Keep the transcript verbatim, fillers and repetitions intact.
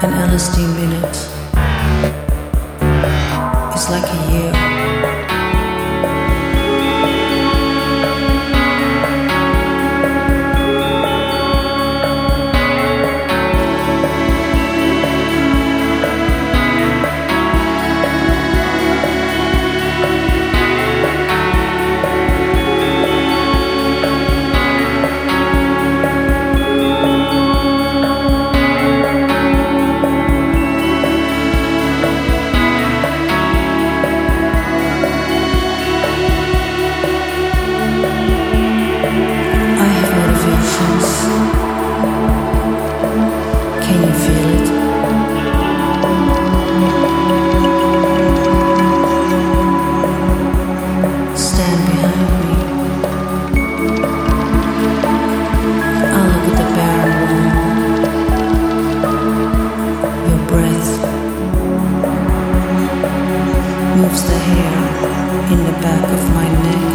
An L S D minute is like a year. Can you feel it? Stand behind me. I look at the barren wall. Your breath moves the hair in the back of my neck.